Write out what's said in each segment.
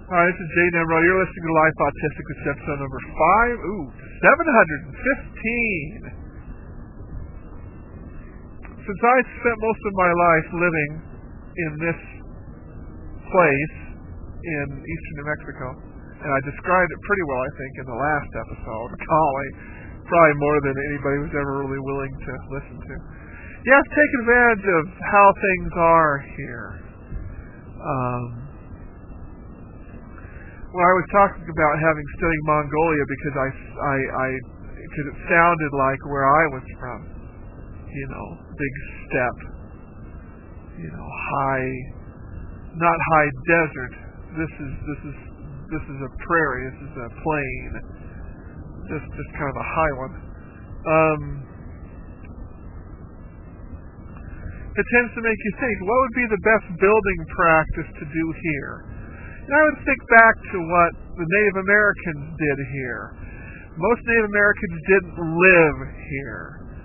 Hi, this is Jay Nemro. You're listening to Life Autistic. This is episode number 5. 715. Since I spent most of my life living in this place in eastern New Mexico, and I described it pretty well, I think, in the last episode, golly, probably more than anybody was ever really willing to listen to. You have to take advantage of how things are here. Well, I was talking about having studied Mongolia because because it sounded like where I was from. You know, big steppe. You know, not high desert. This is a prairie. This is a plain. Just kind of a high one. It tends to make you think, what would be the best building practice to do here? And I would think back to what the Native Americans did here. Most Native Americans didn't live here.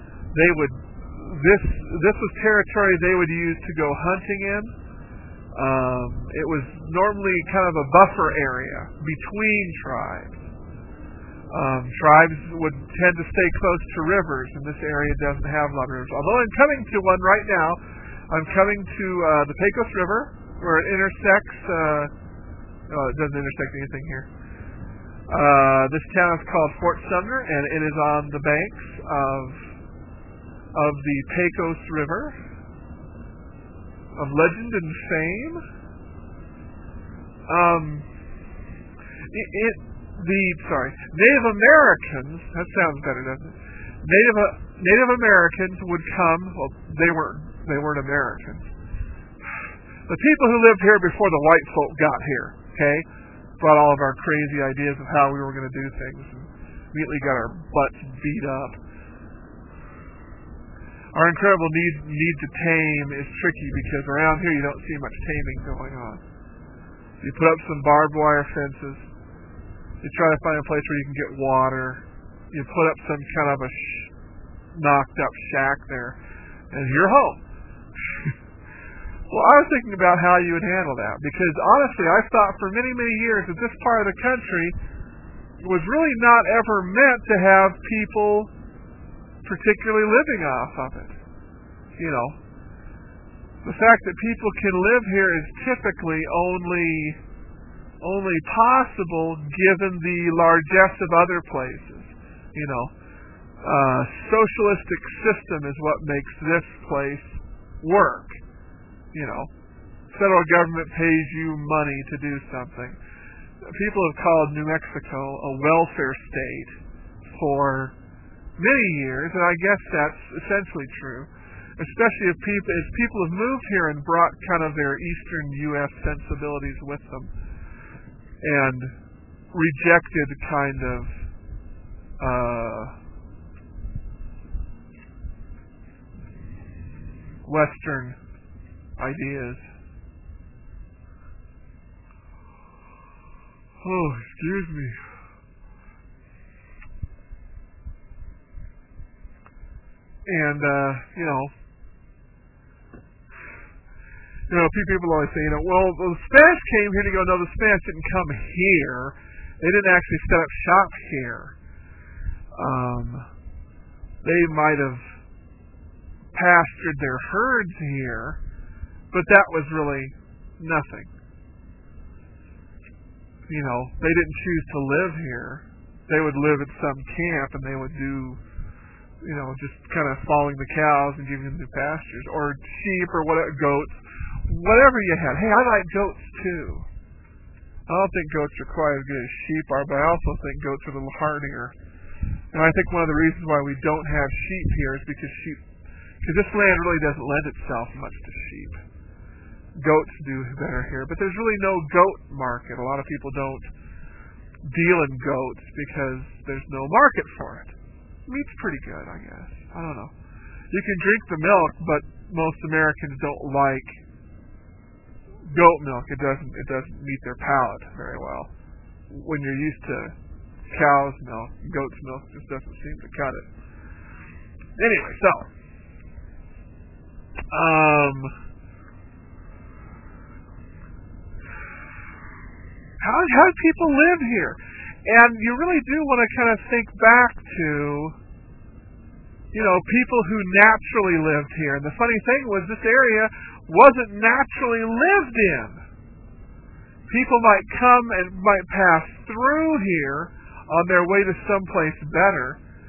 This was territory they would use to go hunting in. It was normally kind of a buffer area between tribes. Tribes would tend to stay close to rivers, and this area doesn't have a lot of rivers. Although I'm coming to one right now. I'm coming to the Pecos River, where it intersects. It doesn't intersect anything here. This town is called Fort Sumner, and it is on the banks of the Pecos River, of legend and fame. Native Americans. That sounds better, doesn't it? Native Americans would come. Well, they weren't Americans. The people who lived here before the white folk got here, okay, brought all of our crazy ideas of how we were going to do things, and immediately got our butts beat up. Our incredible need to tame is tricky because around here you don't see much taming going on. You put up some barbed wire fences. You try to find a place where you can get water. You put up some kind of a knocked up shack there, and you're home. Well, I was thinking about how you would handle that, because honestly, I thought for many, many years that this part of the country was really not ever meant to have people particularly living off of it. You know, the fact that people can live here is typically only possible given the largesse of other places. You know, socialistic system is what makes this place work. You know, federal government pays you money to do something. People have called New Mexico a welfare state for many years, and I guess that's essentially true. Especially if people have moved here and brought kind of their eastern U.S. sensibilities with them, and rejected kind of Western ideas. Oh, excuse me. And people always say, well, the Spanish came here to go. No, the Spanish didn't come here. They didn't actually set up shop here. They might have pastured their herds here, but that was really nothing. You know, they didn't choose to live here. They would live at some camp, and they would do, just kind of following the cows and giving them new pastures, or sheep, or goats, whatever you had. Hey, I like goats too. I don't think goats are quite as good as sheep are, but I also think goats are a little hardier. And I think one of the reasons why we don't have sheep here is because this land really doesn't lend itself much to sheep. Goats do better here, but there's really no goat market. A lot of people don't deal in goats because there's no market for it. Meat's pretty good, I guess. I don't know. You can drink the milk, but most Americans don't like goat milk. It doesn't meet their palate very well. When you're used to cow's milk, goat's milk just doesn't seem to cut it. Anyway, so how did people live here? And you really do want to kind of think back to, people who naturally lived here. And the funny thing was this area wasn't naturally lived in. People might come and might pass through here on their way to someplace better.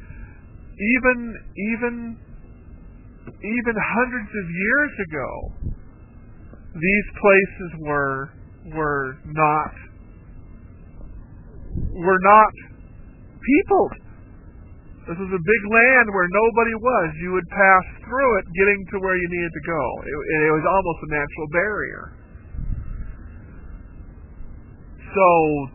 Even hundreds of years ago, these places were not peopled. This was a big land where nobody was. You would pass through it getting to where you needed to go. It was almost a natural barrier. So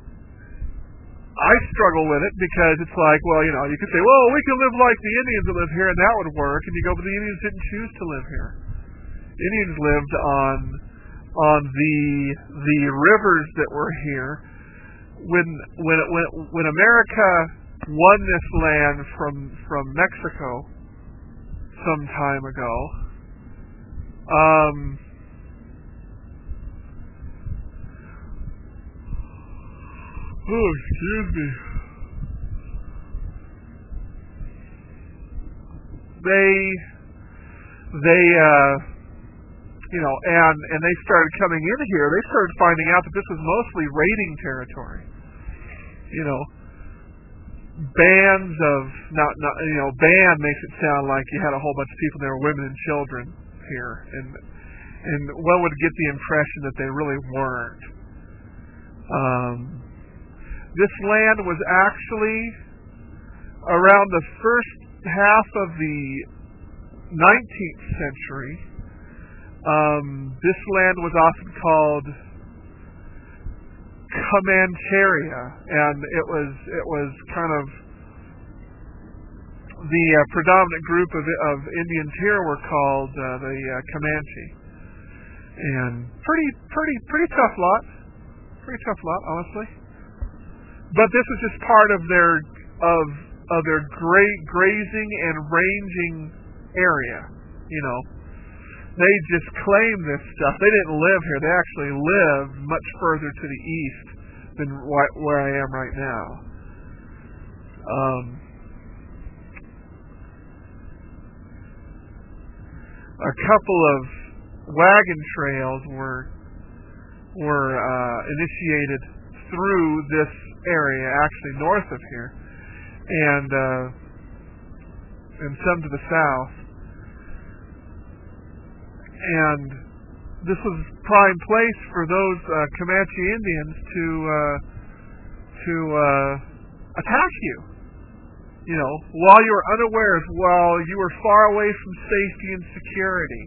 I struggle with it because it's like, well, you could say, well, we can live like the Indians that live here, and that would work. And you go, but the Indians didn't choose to live here. Indians lived on the rivers that were here. When America won this land from Mexico some time ago, excuse me. And they started coming in here. They started finding out that this was mostly raiding territory. Bands of band makes it sound like you had a whole bunch of people. There were women and children here, and one would get the impression that they really weren't. This land was actually around the first half of the 19th century. This land was often called Comancheria, and it was kind of the predominant group of Indians here were called the Comanche, and pretty tough lot, honestly. But this was just part of their grazing and ranging area. They just claimed this stuff. They didn't live here. They actually lived much further to the east than where I am right now. A couple of wagon trails were initiated through this area, actually north of here, and some to the south. And this was prime place for those Comanche Indians to attack you. While you were unawares, while you were far away from safety and security.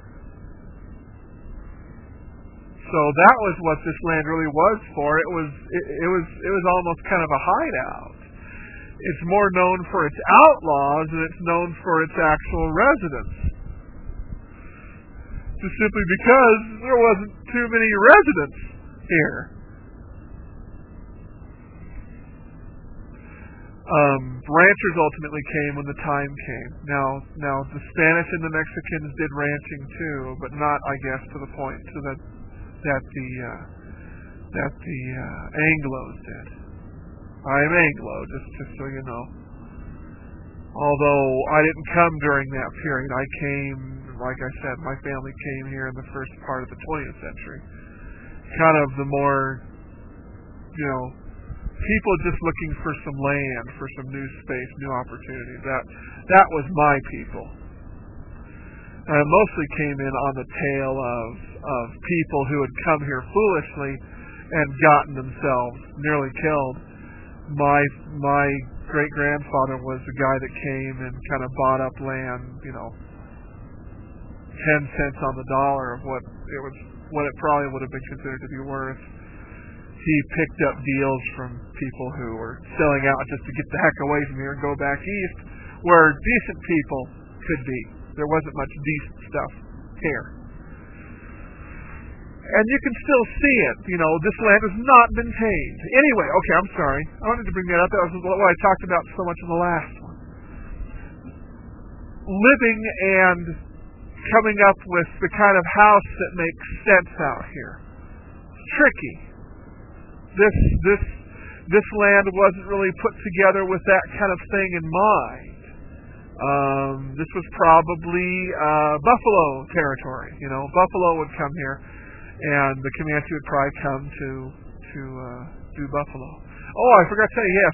So that was what this land really was for. It was almost kind of a hideout. It's more known for its outlaws than it's known for its actual residents. Just simply because there wasn't too many residents here. Ranchers ultimately came when the time came. Now the Spanish and the Mexicans did ranching too, but not, I guess, to the point that the Anglos did. I'm Anglo, just so you know. Although I didn't come during that period. I came, like I said, my family came here in the first part of the 20th century. Kind of the more, people just looking for some land, for some new space, new opportunities. That was my people. I mostly came in on the tail of people who had come here foolishly and gotten themselves nearly killed. My great-grandfather was the guy that came and kind of bought up land, 10 cents on the dollar of what it probably would have been considered to be worth. He picked up deals from people who were selling out just to get the heck away from here and go back east, where decent people could be. There wasn't much decent stuff here. And you can still see it. This land has not been tamed. Anyway, okay, I'm sorry. I wanted to bring that up. That was what I talked about so much in the last one. Living and coming up with the kind of house that makes sense out here. It's tricky. this land wasn't really put together with that kind of thing in mind. This was probably buffalo territory. Buffalo would come here, and the Comanche would probably come to do buffalo. Oh, I forgot to say, yes,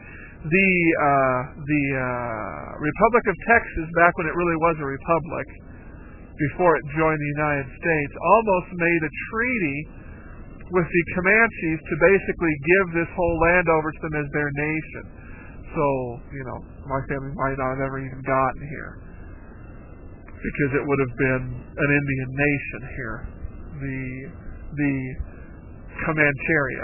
the Republic of Texas, back when it really was a republic, before it joined the United States, almost made a treaty with the Comanches to basically give this whole land over to them as their nation. So, my family might not have ever even gotten here, because it would have been an Indian nation here, the Comancheria,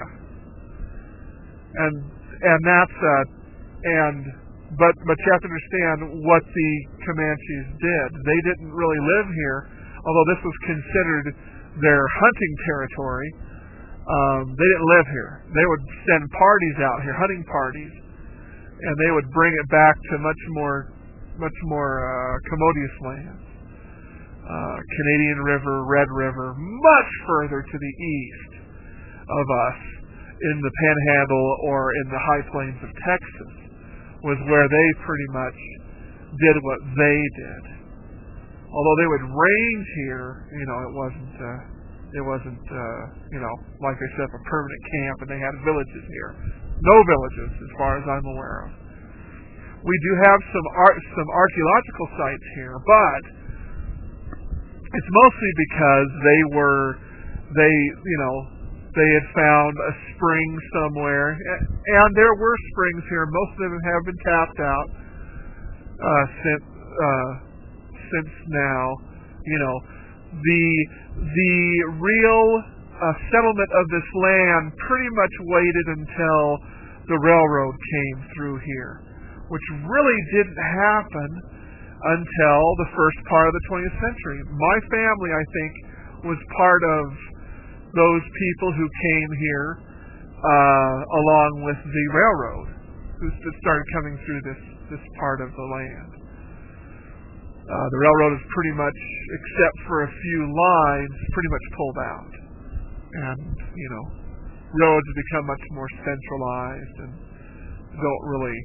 but you have to understand what the Comanches did. They didn't really live here, although this was considered their hunting territory. They didn't live here. They would send parties out here, hunting parties, and they would bring it back to much more commodious lands. Canadian River, Red River, much further to the east of us, in the Panhandle or in the high plains of Texas, was where they pretty much did what they did. Although they would range here, it wasn't like they set up a permanent camp and they had villages here. No villages, as far as I'm aware of. We do have some archaeological sites here, but it's mostly because they had found a spring somewhere, and there were springs here. Most of them have been tapped out since now. The real settlement of this land pretty much waited until the railroad came through here, which really didn't happen until the first part of the 20th century. My family, I think, was part of those people who came here along with the railroad, who started coming through this part of the land. The railroad is pretty much, except for a few lines, pretty much pulled out. And, roads have become much more centralized and don't really,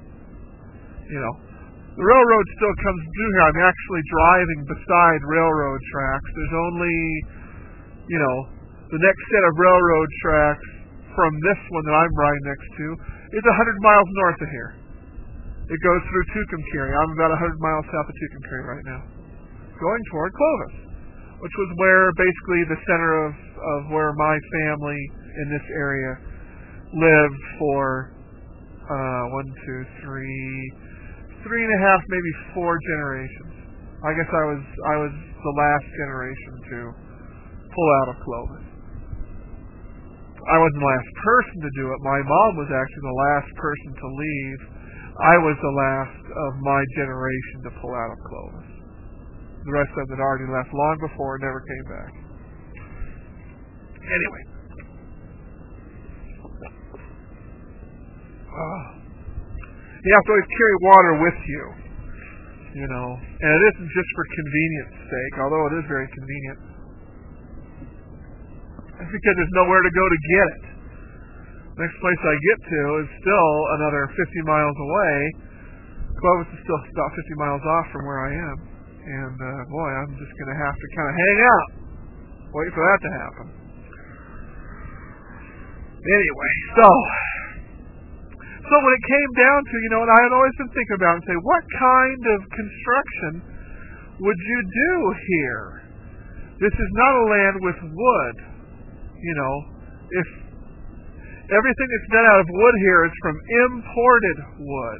the railroad still comes through here. I'm actually driving beside railroad tracks. There's only, the next set of railroad tracks from this one that I'm riding next to is 100 miles north of here. It goes through Tucumcari. I'm about 100 miles south of Tucumcari right now, going toward Clovis, which was where basically the center of where my family in this area lived for 3 and a half, maybe 4 generations. I guess I was the last generation to pull out of Clovis. I wasn't the last person to do it. My mom was actually the last person to leave. I was the last of my generation to pull out of Clovis. The rest of them had already left long before and never came back. Anyway. You have to always carry water with you, and it isn't just for convenience sake, although it is very convenient. It's because there's nowhere to go to get it. The next place I get to is still another 50 miles away. Clovis is still about 50 miles off from where I am, and boy, I'm just going to have to kind of hang out, wait for that to happen. Anyway, so when it came down to, and I had always been thinking about it and say, what kind of construction would you do here? This is not a land with wood. If everything that's done out of wood here is from imported wood,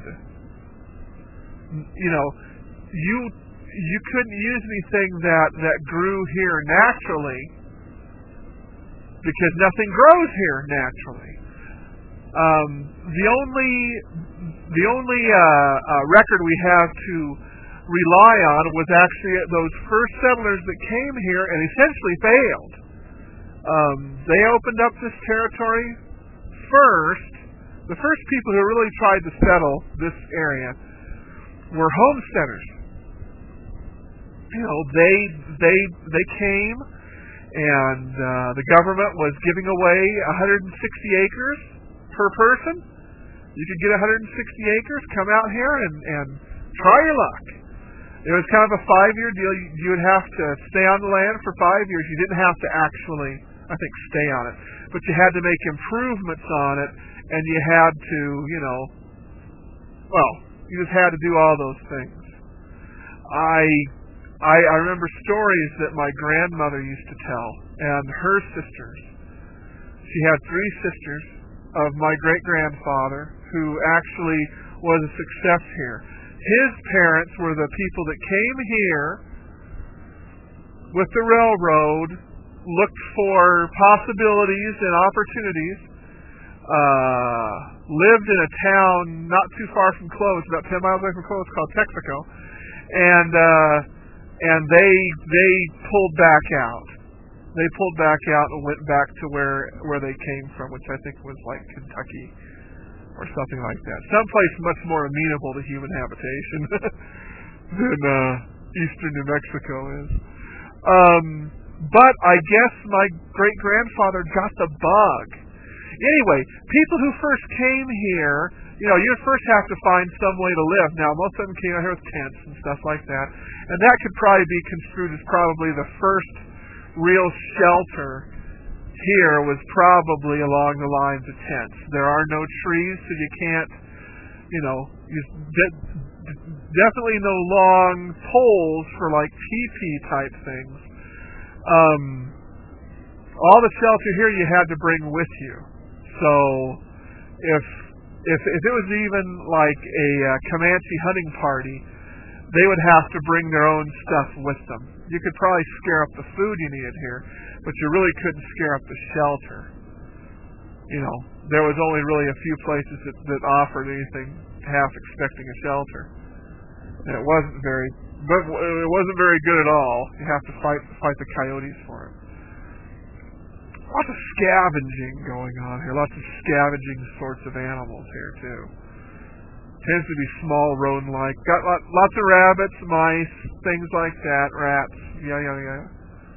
you couldn't use anything that grew here naturally, because nothing grows here naturally. The only record we have to rely on was actually those first settlers that came here and essentially failed. They opened up this territory first. The first people who really tried to settle this area were homesteaders. They came and the government was giving away 160 acres per person. You could get 160 acres, come out here and try your luck. It was kind of a 5-year deal. You would have to stay on the land for 5 years. You didn't have to actually, I think, stay on it, but you had to make improvements on it, and you had to, you just had to do all those things. I remember stories that my grandmother used to tell, and her sisters. She had 3 sisters of my great-grandfather who actually was a success here. His parents were the people that came here with the railroad, looked for possibilities and opportunities, lived in a town not too far from Clovis, about 10 miles away from Clovis, called Texaco, and they pulled back out. They pulled back out and went back to where they came from, which I think was like Kentucky or something like that. Someplace much more amenable to human habitation than eastern New Mexico is. But I guess my great-grandfather got the bug. Anyway, people who first came here, you first have to find some way to live. Now, most of them came out here with tents and stuff like that, and that could probably be construed as probably the first real shelter here was probably along the lines of tents. There are no trees, so you can't, definitely no long poles for like teepee type things. All the shelter here you had to bring with you. So if it was even like a Comanche hunting party, they would have to bring their own stuff with them. You could probably scare up the food you needed here, but you really couldn't scare up the shelter. There was only really a few places that offered anything half expecting a shelter. And it wasn't very good at all. You have to fight the coyotes for it. Lots of scavenging going on here. Lots of scavenging sorts of animals here too. Tends to be small rodent-like. Got lots of rabbits, mice, things like that. Rats. Yeah.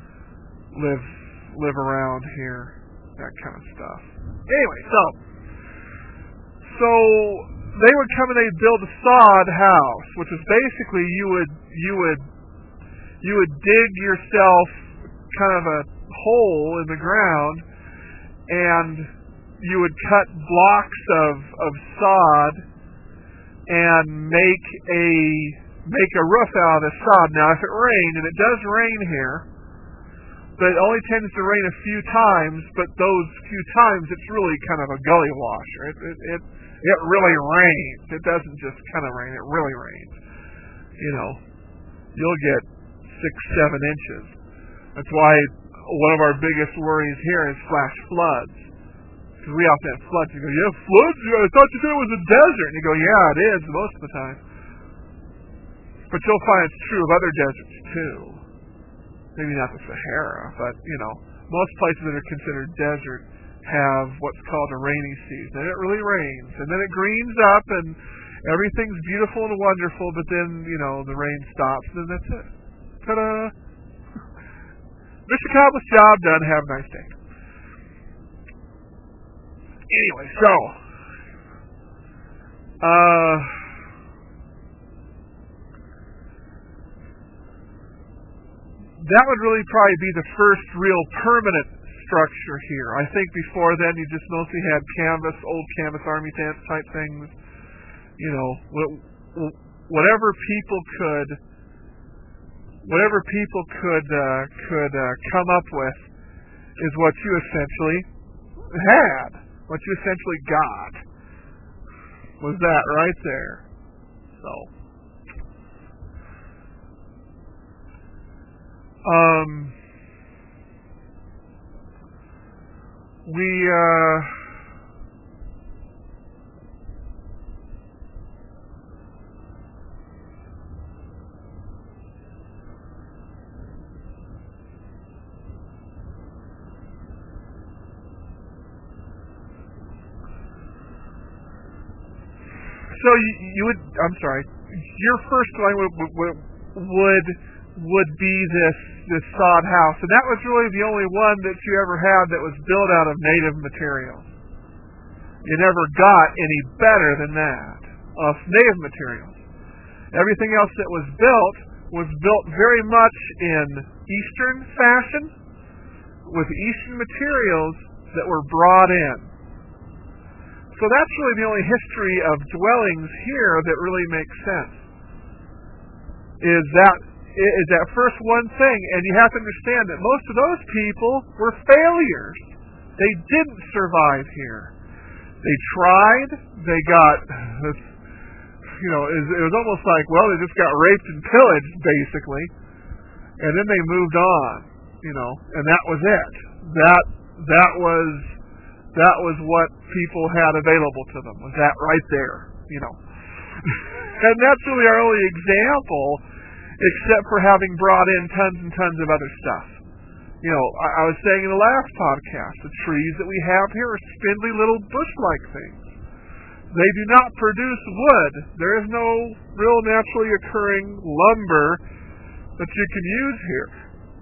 Live around here. That kind of stuff. Anyway, so they would come and they'd build a sod house, which is basically you would dig yourself kind of a hole in the ground, and you would cut blocks of sod and make a roof out of the sod. Now, if it rained, and it does rain here, but it only tends to rain a few times, but those few times it's really kind of a gully washer. It really rains. It doesn't just kind of rain, it really rains. You'll get 6-7 inches. That's why one of our biggest worries here is flash floods. Because we often have floods. You go, you have floods? I thought you said it was a desert. And you go, yeah, it is most of the time. But you'll find it's true of other deserts too. Maybe not the Sahara, but most places that are considered desert have what's called a rainy season. And it really rains. And then it greens up and everything's beautiful and wonderful, but then, the rain stops and then that's it. Ta-da! Mission accomplished, job done, have a nice day. Anyway, so that would really probably be the first real permanent structure here. I think before then you just mostly had old canvas army tent type things. Whatever people could come up with is what you essentially had. What you essentially got was that right there. So, So you would, I'm sorry, your first line would would be this sod house, and that was really the only one that you ever had that was built out of native materials. You never got any better than that of native materials. Everything else that was built very much in Eastern fashion with Eastern materials that were brought in. So that's really the only history of dwellings here that really makes sense. Is that first one thing, and you have to understand that most of those people were failures. They didn't survive here. They tried. They got, it was almost like, well, they just got raped and pillaged, basically, and then they moved on, and that was it. That was what people had available to them. Was that right there, and that's really our only example, except for having brought in tons and tons of other stuff. I was saying in the last podcast, the trees that we have here are spindly little bush-like things. They do not produce wood. There is no real naturally occurring lumber that you can use here.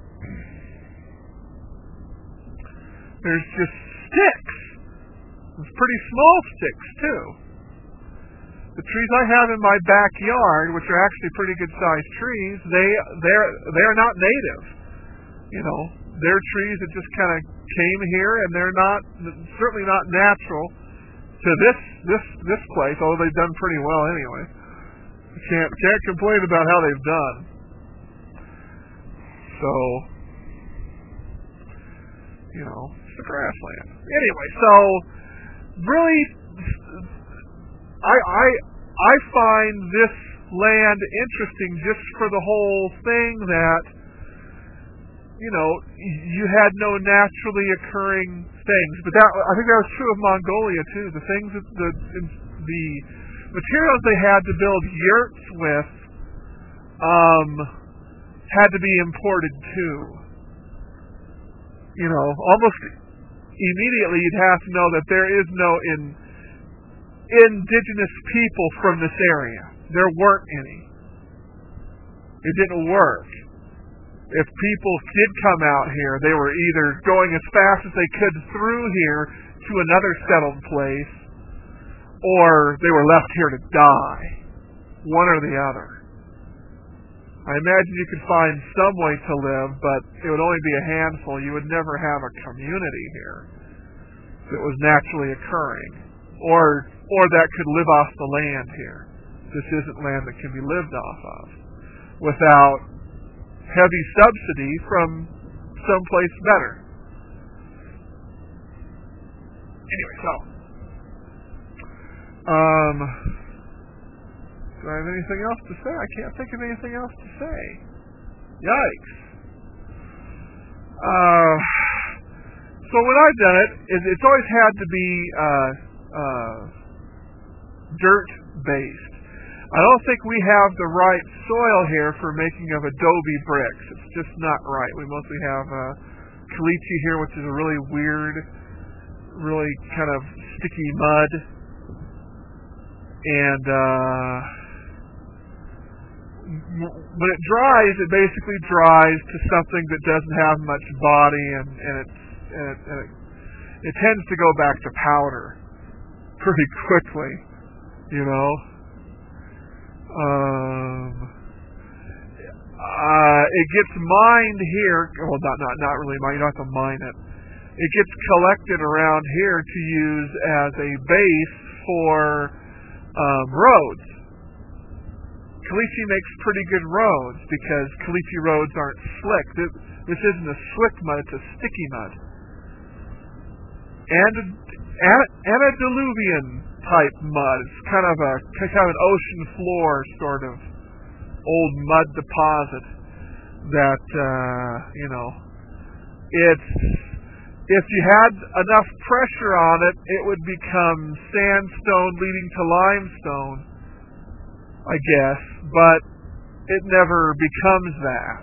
There's just sticks. There's pretty small sticks, too. The trees I have in my backyard, which are actually pretty good-sized trees, they are not native. They're trees that just kind of came here, and they're certainly not natural to this place, although they've done pretty well anyway. Can't complain about how they've done. So, it's the grassland. Anyway, so really, I find this land interesting just for the whole thing that, you had no naturally occurring things. But I think that was true of Mongolia too. The things that the materials they had to build yurts with had to be imported too. Almost immediately you'd have to know that there is no indigenous people from this area. There weren't any. It didn't work. If people did come out here, they were either going as fast as they could through here to another settled place, or they were left here to die. One or the other. I imagine you could find some way to live, but it would only be a handful. You would never have a community here that was naturally occurring, or that could live off the land here. This isn't land that can be lived off of without heavy subsidy from someplace better. Anyway, so do I have anything else to say? I can't think of anything else to say. Yikes. So when I've done it, it's always had to be dirt-based. I don't think we have the right soil here for making of adobe bricks. It's just not right. We mostly have caliche here, which is a really weird, really kind of sticky mud. And when it dries, it basically dries to something that doesn't have much body, and it tends to go back to powder pretty quickly, It gets mined here. Well, not really mined. You don't have to mine it. It gets collected around here to use as a base for roads. Caliche makes pretty good roads because caliche roads aren't slick. This isn't a slick mud; it's a sticky mud. And antediluvian type mud. It's kind of an ocean floor sort of old mud deposit that it's, if you had enough pressure on it, it would become sandstone leading to limestone, I guess, but it never becomes that.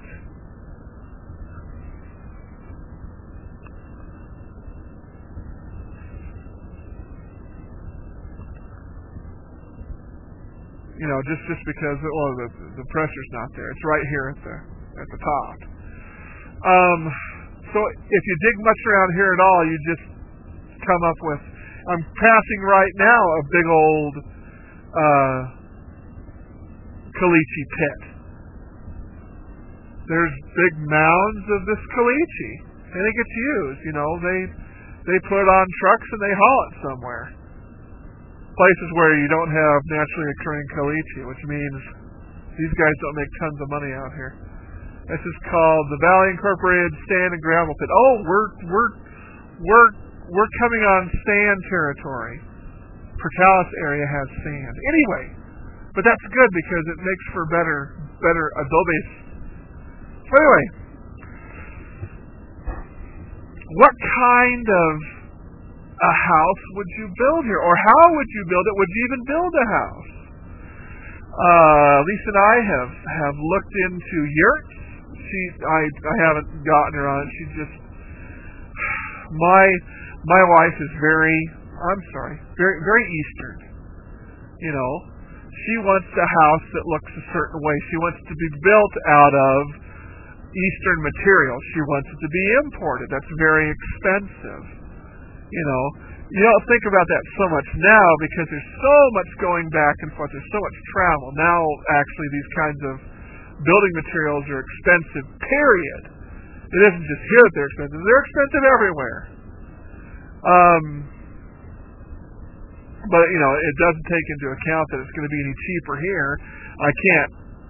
Just because the pressure's not there. It's right here at the at the top. So if you dig much around here at all, you just come up with. I'm passing right now a big old caliche pit. There's big mounds of this caliche, and it gets used. They put it on trucks and they haul it somewhere. Places where you don't have naturally occurring caliche, which means these guys don't make tons of money out here. This is called the Valley Incorporated Sand and Gravel Pit. Oh, we're coming on sand territory. Portales area has sand. Anyway, but that's good because it makes for better adobe. So anyway, what kind of a house would you build here, or how would you build it? Would you even build a house? Lisa and I have looked into yurts. I haven't gotten her on it. She just my wife is very very Eastern. She wants a house that looks a certain way. She wants it to be built out of Eastern material. She wants it to be imported. That's very expensive. You don't think about that so much now because there's so much going back and forth. There's so much travel. Now, actually, these kinds of building materials are expensive, period. It isn't just here that they're expensive. They're expensive everywhere. But, it doesn't take into account that it's going to be any cheaper here. I can't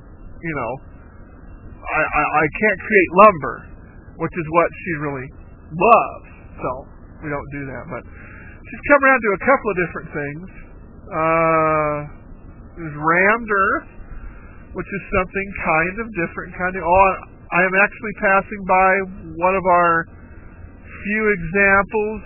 create lumber, which is what she really loves. So we don't do that. But she's come around to a couple of different things. There's rammed earth, which is something kind of different. I am actually passing by one of our few examples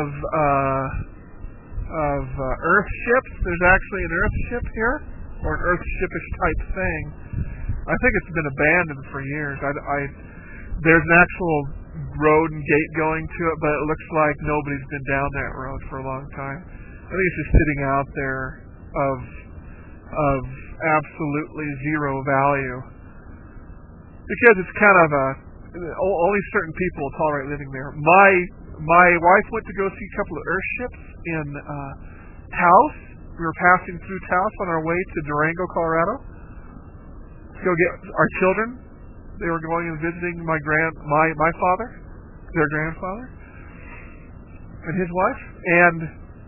of earth ships. There's actually an earth ship here, or an earth shipish type thing. I think it's been abandoned for years. There's an actual road and gate going to it, but it looks like nobody's been down that road for a long time. I think it's just sitting out there of absolutely zero value, because it's kind of only certain people will tolerate living there. My wife went to go see a couple of earth ships in Taos. We were passing through Taos on our way to Durango, Colorado, to go get our children. They were going and visiting my father, their grandfather, and his wife, and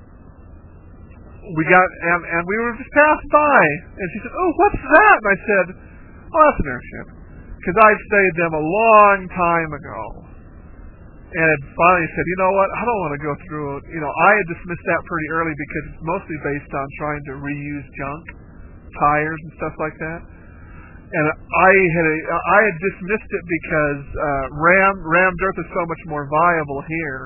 we were just passed by, and she said, "Oh, what's that?" And I said, "Oh, that's an airship," because I'd stayed them a long time ago, and finally said, "You know what? I don't want to go through it." I had dismissed that pretty early because it's mostly based on trying to reuse junk, tires and stuff like that. And I had dismissed it because rammed earth is so much more viable here,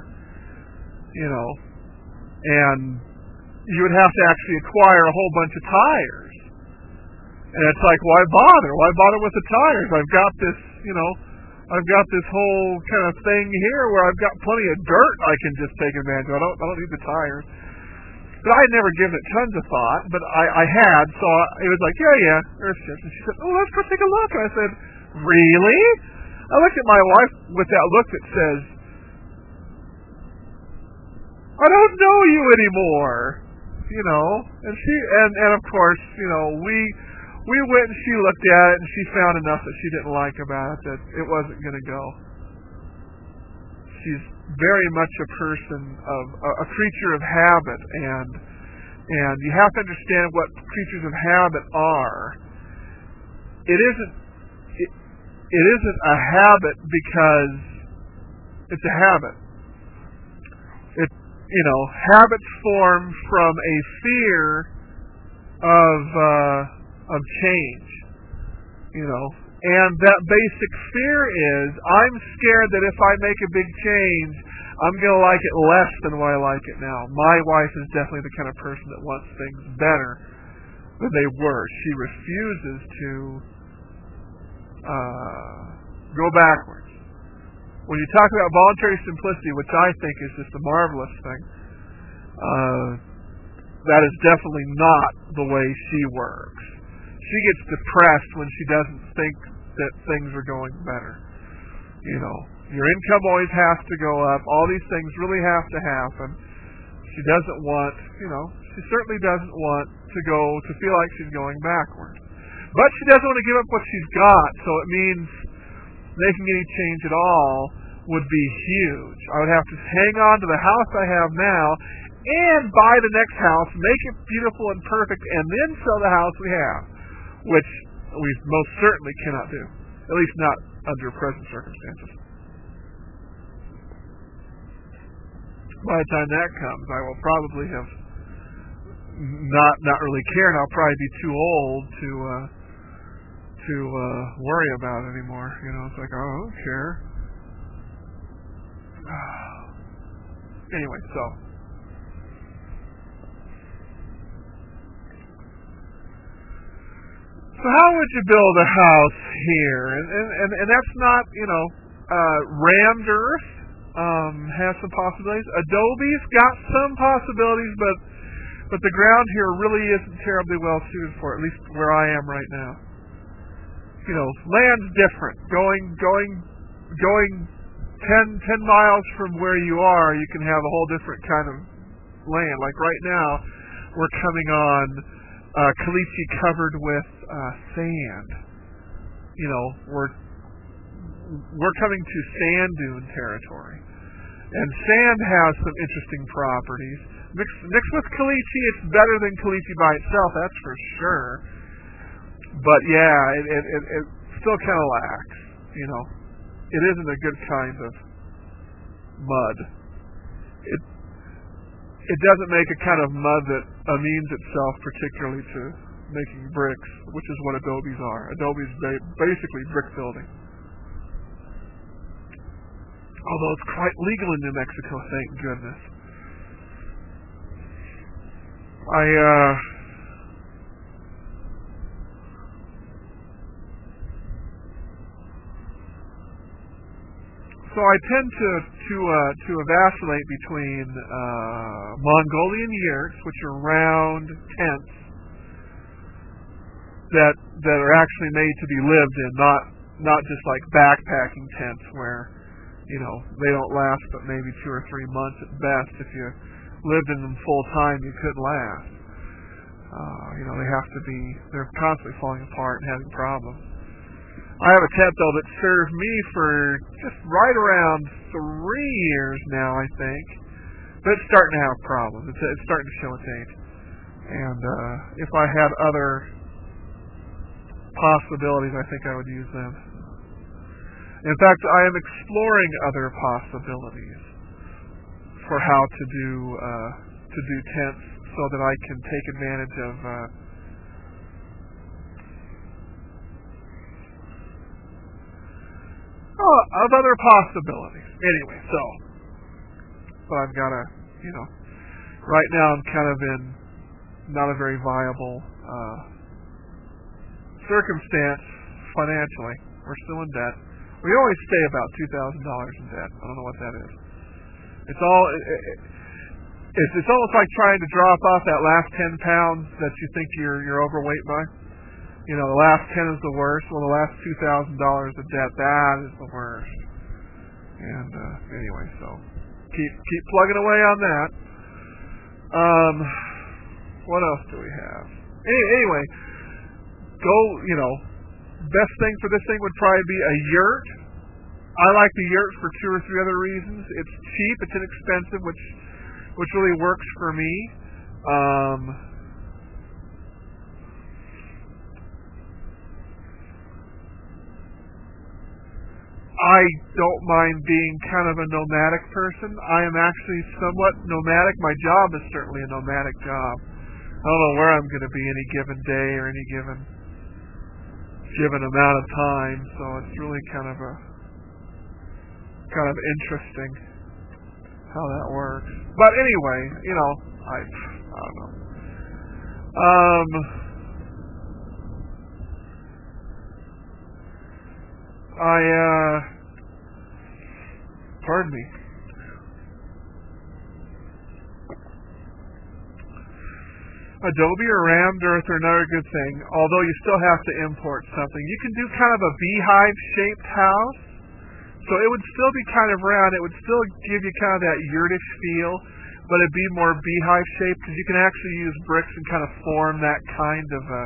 and you would have to actually acquire a whole bunch of tires. And it's like, why bother? Why bother with the tires? I've got this whole kind of thing here where I've got plenty of dirt I can just take advantage of. I don't need the tires. But I had never given it tons of thought, but I had, so it was like, yeah, earth ships. And she said, "Oh, let's go take a look." And I said, "Really?" I looked at my wife with that look that says, "I don't know you anymore," And she, and of course, we went and she looked at it and she found enough that she didn't like about it that it wasn't going to go. She's very much a person of a creature of habit, and you have to understand what creatures of habit are. It isn't a habit because it's a habit. Habits form from a fear of change. And that basic fear is, I'm scared that if I make a big change, I'm going to like it less than what I like it now. My wife is definitely the kind of person that wants things better than they were. She refuses to go backwards. When you talk about voluntary simplicity, which I think is just a marvelous thing, that is definitely not the way she works. She gets depressed when she doesn't think that things are going better. Your income always has to go up. All these things really have to happen. She doesn't want, she certainly doesn't want to feel like she's going backwards. But she doesn't want to give up what she's got, so it means making any change at all would be huge. I would have to hang on to the house I have now and buy the next house, make it beautiful and perfect, and then sell the house we have, which we most certainly cannot do, at least not under present circumstances. By the time that comes, I will probably have not really care, and I'll probably be too old to worry about it anymore. It's like, oh, I don't care. Anyway, so how would you build a house here? And that's not, rammed earth. Has some possibilities. Adobe's got some possibilities, but the ground here really isn't terribly well suited for it, at least where I am right now. Land's different. Going 10 miles from where you are, you can have a whole different kind of land. Like right now, we're coming on caliche covered with sand. We're coming to sand dune territory. And sand has some interesting properties. Mixed with caliche, it's better than caliche by itself, that's for sure. But yeah, it still kind of lacks, It isn't a good kind of mud. It doesn't make a kind of mud that amends itself particularly to making bricks, which is what adobes are. Adobes basically brick building. Although it's quite legal in New Mexico, thank goodness. So I tend to vacillate between Mongolian yurts, which are round tents that are actually made to be lived in, not just like backpacking tents where they don't last but maybe 2 or 3 months at best. If you lived in them full time, you couldn't last. They're constantly falling apart and having problems. I have a tent though that served me for just right around 3 years now, I think. But it's starting to have problems. It's starting to show its age. And if I had other possibilities, I think I would use them. In fact, I am exploring other possibilities for how to do tents so that I can take advantage of other possibilities. Anyway, but I've got to, right now I'm kind of in not a very viable circumstance financially. We're still in debt. We always stay about $2,000 in debt. I don't know what that is. It's almost like trying to drop off that last 10 pounds that you think you're overweight by. The last 10 is the worst. Well, the last $2,000 of debt, that is the worst. And anyway, so keep plugging away on that. What else do we have? Anyway, best thing for this thing would probably be a yurt. I like the yurt for 2 or 3 other reasons. It's cheap, it's inexpensive, which really works for me. I don't mind being kind of a nomadic person. I am actually somewhat nomadic. My job is certainly a nomadic job. I don't know where I'm going to be any given day or any given amount of time, so it's really kind of interesting how that works. But anyway, I don't know. Pardon me. Adobe or rammed earth are another good thing, although you still have to import something. You can do kind of a beehive-shaped house, so it would still be kind of round. It would still give you kind of that yurtish feel, but it'd be more beehive-shaped because you can actually use bricks and kind of form that kind of a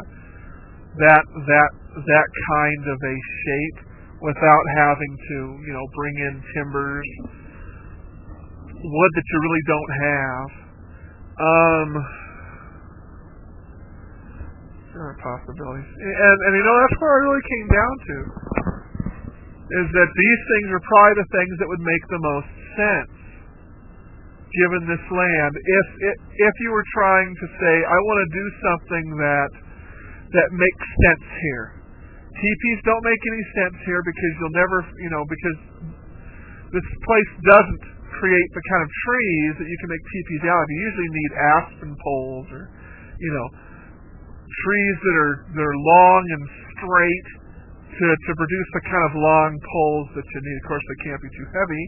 that kind of a shape without having to, bring in timbers, wood that you really don't have. There are possibilities. And that's where it really came down to, is that these things are probably the things that would make the most sense given this land. If you were trying to say, I want to do something that makes sense here. Teepees don't make any sense here because you'll never, because this place doesn't create the kind of trees that you can make teepees out of. You usually need aspen poles or, trees that are long and straight to produce the kind of long poles that you need. Of course, they can't be too heavy.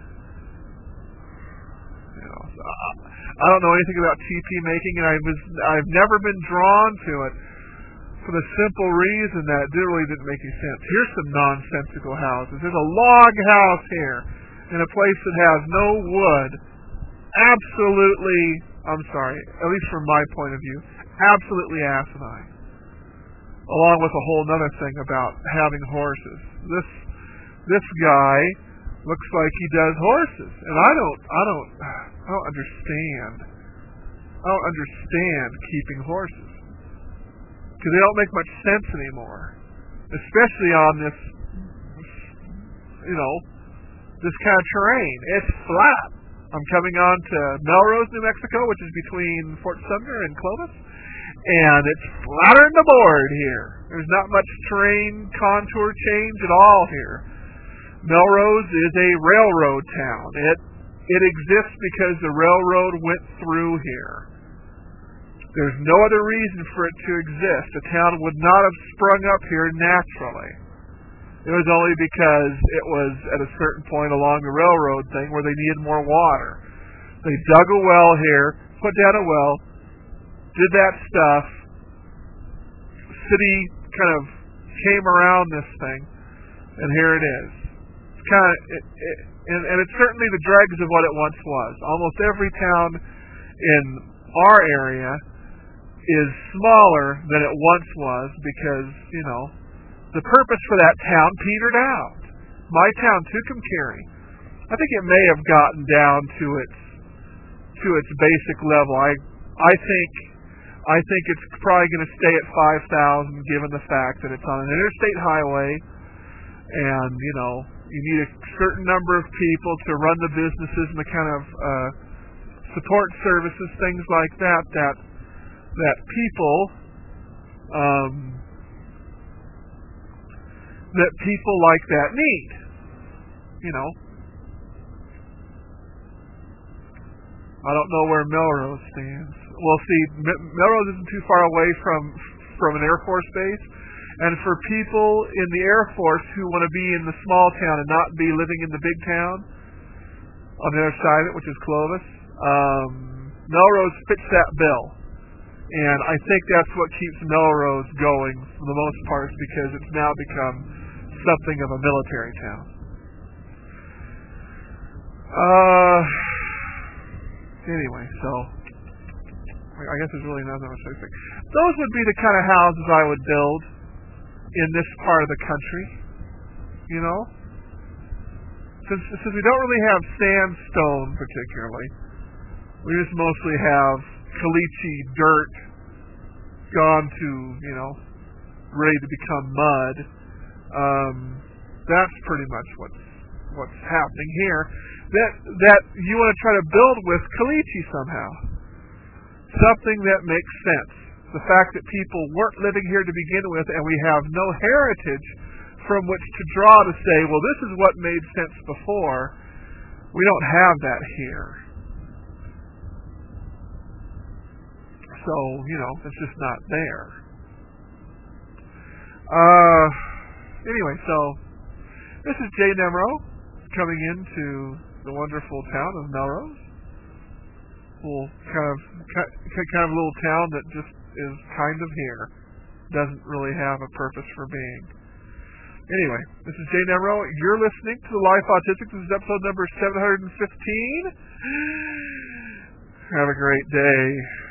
So I don't know anything about teepee making, and I've never been drawn to it for the simple reason that it really didn't make any sense. Here's some nonsensical houses. There's a log house here in a place that has no wood. Absolutely, I'm sorry, at least from my point of view, absolutely asinine. Along with a whole other thing about having horses. This guy looks like he does horses, and I don't understand. I don't understand keeping horses because they don't make much sense anymore, especially on this, this kind of terrain. It's flat. I'm coming on to Melrose, New Mexico, which is between Fort Sumner and Clovis, and it's flatter than the board here. There's not much terrain contour change at all here. Melrose is a railroad town. It exists because the railroad went through here. There's no other reason for it to exist. A town would not have sprung up here naturally. It was only because it was at a certain point along the railroad thing where they needed more water. They dug a well here, put down a well, did that stuff. City kind of came around this thing, and here it is. It's kind of, and it's certainly the dregs of what it once was. Almost every town in our area is smaller than it once was because, the purpose for that town petered out. My town, Tucumcari, I think it may have gotten down to its basic level. I think it's probably going to stay at 5,000 given the fact that it's on an interstate highway, and you need a certain number of people to run the businesses and the kind of support services, things like that people like that need. I don't know where Melrose stands. Well, see, Melrose isn't too far away from an Air Force base, and for people in the Air Force who want to be in the small town and not be living in the big town on the other side of it, which is Clovis, Melrose fits that bill. And I think that's what keeps Melrose going for the most part, because it's now become something of a military town. Anyway, so I guess there's really nothing much to say. Those would be the kind of houses I would build in this part of the country. Since we don't really have sandstone particularly, we just mostly have caliche dirt gone to, ready to become mud. That's pretty much what's happening here. That you want to try to build with caliche somehow. Something that makes sense. The fact that people weren't living here to begin with, and we have no heritage from which to draw to say, well, this is what made sense before. We don't have that here. So, it's just not there. Anyway, so this is Jay Nemro coming into the wonderful town of Melrose. little kind of little town that just is kind of here, doesn't really have a purpose for being. Anyway, this is Jay Nemro. You're listening to the Life Autistic. This is episode number 715. Have a great day.